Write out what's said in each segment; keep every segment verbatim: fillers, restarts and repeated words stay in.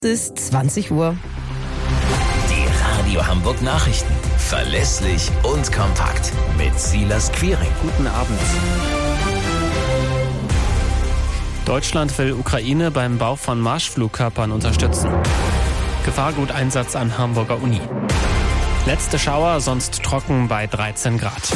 Es ist zwanzig Uhr. Die Radio Hamburg Nachrichten. Verlässlich und kompakt. Mit Silas Quiring. Guten Abend. Deutschland will Ukraine beim Bau von Marschflugkörpern unterstützen. Gefahrguteinsatz an Hamburger Uni. Letzte Schauer, sonst trocken bei dreizehn Grad.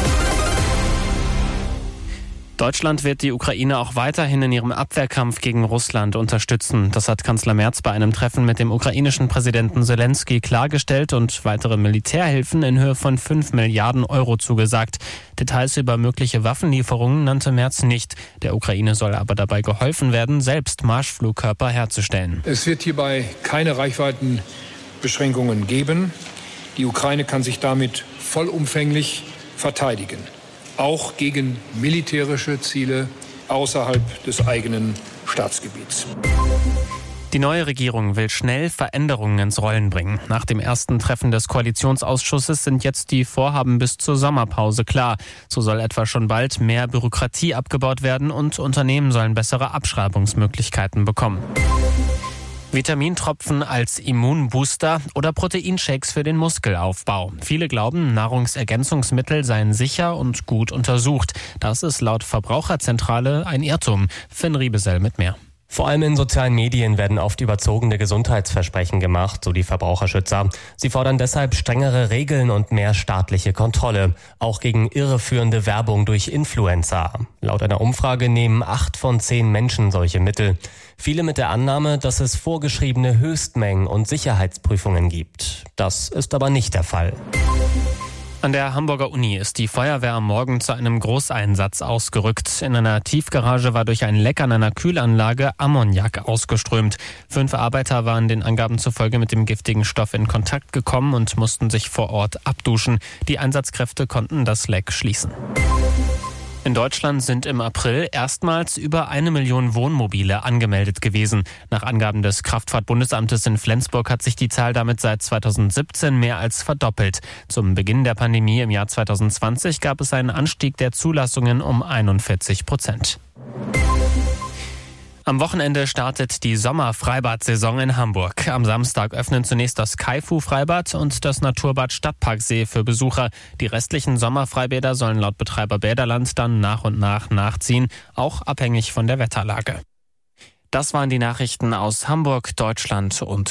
Deutschland wird die Ukraine auch weiterhin in ihrem Abwehrkampf gegen Russland unterstützen. Das hat Kanzler Merz bei einem Treffen mit dem ukrainischen Präsidenten Selenskyj klargestellt und weitere Militärhilfen in Höhe von fünf Milliarden Euro zugesagt. Details über mögliche Waffenlieferungen nannte Merz nicht. Der Ukraine soll aber dabei geholfen werden, selbst Marschflugkörper herzustellen. Es wird hierbei keine Reichweitenbeschränkungen geben. Die Ukraine kann sich damit vollumfänglich verteidigen. Auch gegen militärische Ziele außerhalb des eigenen Staatsgebiets. Die neue Regierung will schnell Veränderungen ins Rollen bringen. Nach dem ersten Treffen des Koalitionsausschusses sind jetzt die Vorhaben bis zur Sommerpause klar. So soll etwa schon bald mehr Bürokratie abgebaut werden und Unternehmen sollen bessere Abschreibungsmöglichkeiten bekommen. Vitamintropfen als Immunbooster oder Proteinshakes für den Muskelaufbau. Viele glauben, Nahrungsergänzungsmittel seien sicher und gut untersucht. Das ist laut Verbraucherzentrale ein Irrtum. Finn Riebesell mit mehr. Vor allem in sozialen Medien werden oft überzogene Gesundheitsversprechen gemacht, so die Verbraucherschützer. Sie fordern deshalb strengere Regeln und mehr staatliche Kontrolle, auch gegen irreführende Werbung durch Influencer. Laut einer Umfrage nehmen acht von zehn Menschen solche Mittel. Viele mit der Annahme, dass es vorgeschriebene Höchstmengen und Sicherheitsprüfungen gibt. Das ist aber nicht der Fall. An der Hamburger Uni ist die Feuerwehr am Morgen zu einem Großeinsatz ausgerückt. In einer Tiefgarage war durch ein Leck an einer Kühlanlage Ammoniak ausgeströmt. Fünf Arbeiter waren den Angaben zufolge mit dem giftigen Stoff in Kontakt gekommen und mussten sich vor Ort abduschen. Die Einsatzkräfte konnten das Leck schließen. In Deutschland sind im April erstmals über eine Million Wohnmobile angemeldet gewesen. Nach Angaben des Kraftfahrtbundesamtes in Flensburg hat sich die Zahl damit seit zweitausendsiebzehn mehr als verdoppelt. Zum Beginn der Pandemie im Jahr zweitausendzwanzig gab es einen Anstieg der Zulassungen um einundvierzig Prozent. Am Wochenende startet die Sommerfreibad-Saison in Hamburg. Am Samstag öffnen zunächst das Kaifu-Freibad und das Naturbad Stadtparksee für Besucher. Die restlichen Sommerfreibäder sollen laut Betreiber Bäderland dann nach und nach nachziehen, auch abhängig von der Wetterlage. Das waren die Nachrichten aus Hamburg, Deutschland und